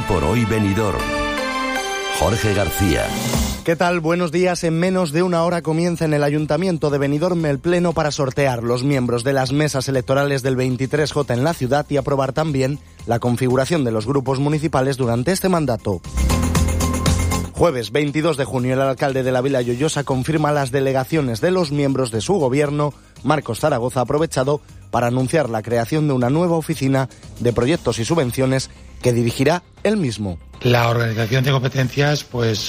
por hoy Benidorm. Jorge García. ¿Qué tal? Buenos días. En menos de una hora comienza en el Ayuntamiento de Benidorm el pleno para sortear los miembros de las mesas electorales del 23J en la ciudad y aprobar también la configuración de los grupos municipales durante este mandato. Jueves 22 de junio, el alcalde de la Vila Lloyosa confirma las delegaciones de los miembros de su gobierno. Marcos Zaragoza ha aprovechado para anunciar la creación de una nueva oficina de proyectos y subvenciones que dirigirá él mismo. La organización de competencias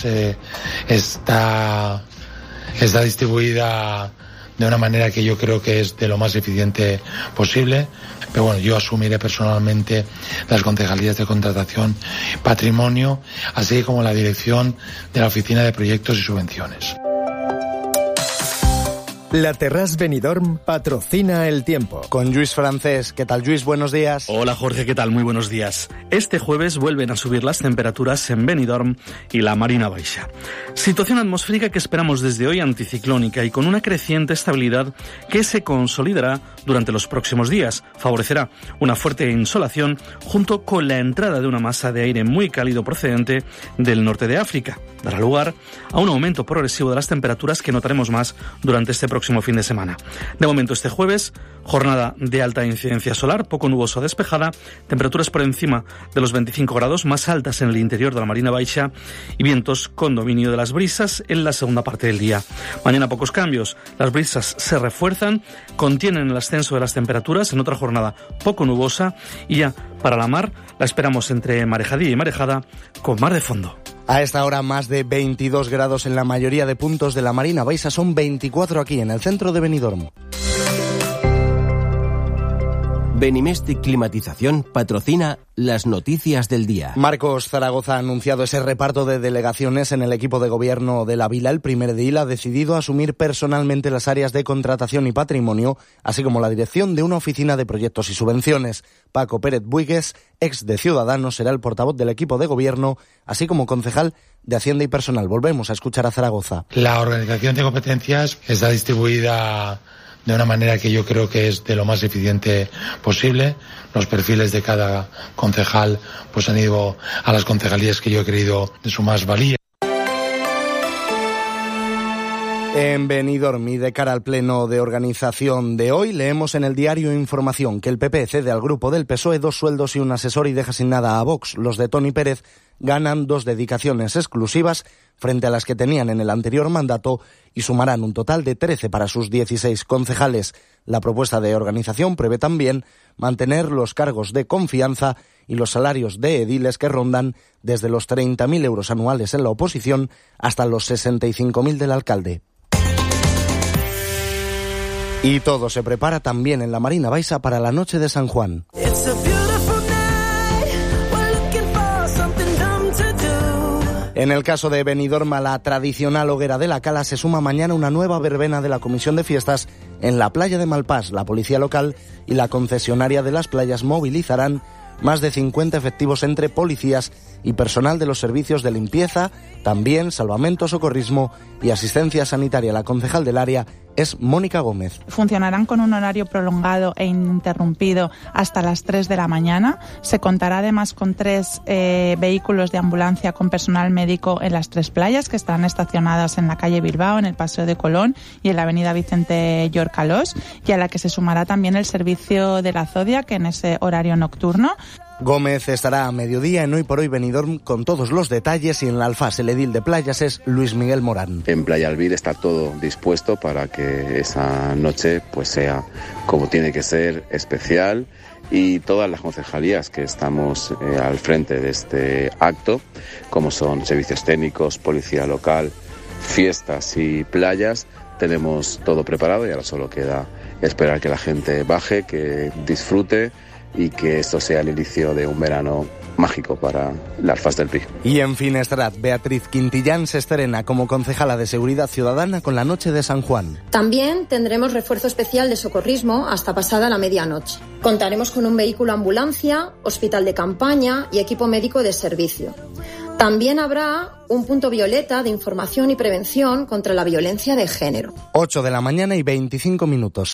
está distribuida de una manera que yo creo que es de lo más eficiente posible. Pero bueno, yo asumiré personalmente las concejalías de contratación, patrimonio, así como la dirección de la oficina de proyectos y subvenciones. La Terrasse Benidorm patrocina el tiempo. Con Lluís Francés. ¿Qué tal, Lluís? Buenos días. Hola, Jorge. ¿Qué tal? Muy buenos días. Este jueves vuelven a subir las temperaturas en Benidorm y la Marina Baixa. Situación atmosférica que esperamos desde hoy anticiclónica y con una creciente estabilidad que se consolidará durante los próximos días. Favorecerá una fuerte insolación junto con la entrada de una masa de aire muy cálido procedente del norte de África. Dará lugar a un aumento progresivo de las temperaturas que notaremos más durante este próximo fin de semana. De momento, este jueves, jornada de alta incidencia solar, poco nuboso o despejada, temperaturas por encima de los 25 grados, más altas en el interior de la Marina Baixa y vientos con dominio de las brisas en la segunda parte del día. Mañana pocos cambios, las brisas se refuerzan, contienen el ascenso de las temperaturas en otra jornada poco nubosa y ya para la mar la esperamos entre marejadía y marejada con mar de fondo. A esta hora más de 22 grados en la mayoría de puntos de la Marina Baixa, son 24 aquí en el centro de Benidorm. Benimestic Climatización patrocina las noticias del día. Marcos Zaragoza ha anunciado ese reparto de delegaciones en el equipo de gobierno de la Vila. El primer edil ha decidido asumir personalmente las áreas de contratación y patrimonio, así como la dirección de una oficina de proyectos y subvenciones. Paco Pérez Buigues, ex de Ciudadanos, será el portavoz del equipo de gobierno, así como concejal de Hacienda y Personal. Volvemos a escuchar a Zaragoza. La organización de competencias está distribuida de una manera que yo creo que es de lo más eficiente posible. Los perfiles de cada concejal pues han ido a las concejalías que yo he creído de su más valía. En Benidorm y de cara al pleno de organización de hoy, leemos en el diario Información que el PP cede al grupo del PSOE 2 sueldos y un asesor y deja sin nada a Vox. Los de Toni Pérez ganan 2 dedicaciones exclusivas frente a las que tenían en el anterior mandato y sumarán un total de 13 para sus 16 concejales. La propuesta de organización prevé también mantener los cargos de confianza y los salarios de ediles que rondan desde los 30.000 euros anuales en la oposición hasta los 65.000 del alcalde. Y todo se prepara también en la Marina Baixa para la noche de San Juan. En el caso de Benidorm, a la tradicional hoguera de la Cala se suma mañana una nueva verbena de la Comisión de Fiestas en la playa de Malpàs. La policía local y la concesionaria de las playas movilizarán más de 50 efectivos entre policías y personal de los servicios de limpieza, también salvamento, socorrismo y asistencia sanitaria. La concejal del área es Mónica Gómez. Funcionarán con un horario prolongado e ininterrumpido hasta las 3 de la mañana. Se contará además con 3 vehículos de ambulancia con personal médico en las 3 playas que estarán estacionadas en la calle Bilbao, en el Paseo de Colón y en la avenida Vicente Llorcalós, y a la que se sumará también el servicio de la Zodia, que en ese horario nocturno. Gómez estará a mediodía en Hoy por Hoy Benidorm con todos los detalles, y en la Alfás el edil de playas es Luis Miguel Morán. En Playa Albir está todo dispuesto para que esa noche pues sea como tiene que ser, especial, y todas las concejalías que estamos al frente de este acto, como son servicios técnicos, policía local, fiestas y playas, tenemos todo preparado y ahora solo queda esperar que la gente baje, que disfrute y que esto sea el inicio de un verano mágico para la Alfás del Pi. Y en Finestrat, Beatriz Quintillán se estrena como concejala de Seguridad Ciudadana con la noche de San Juan. También tendremos refuerzo especial de socorrismo hasta pasada la medianoche. Contaremos con un vehículo ambulancia, hospital de campaña y equipo médico de servicio. También habrá un punto violeta de información y prevención contra la violencia de género. 8 de la mañana y 25 minutos.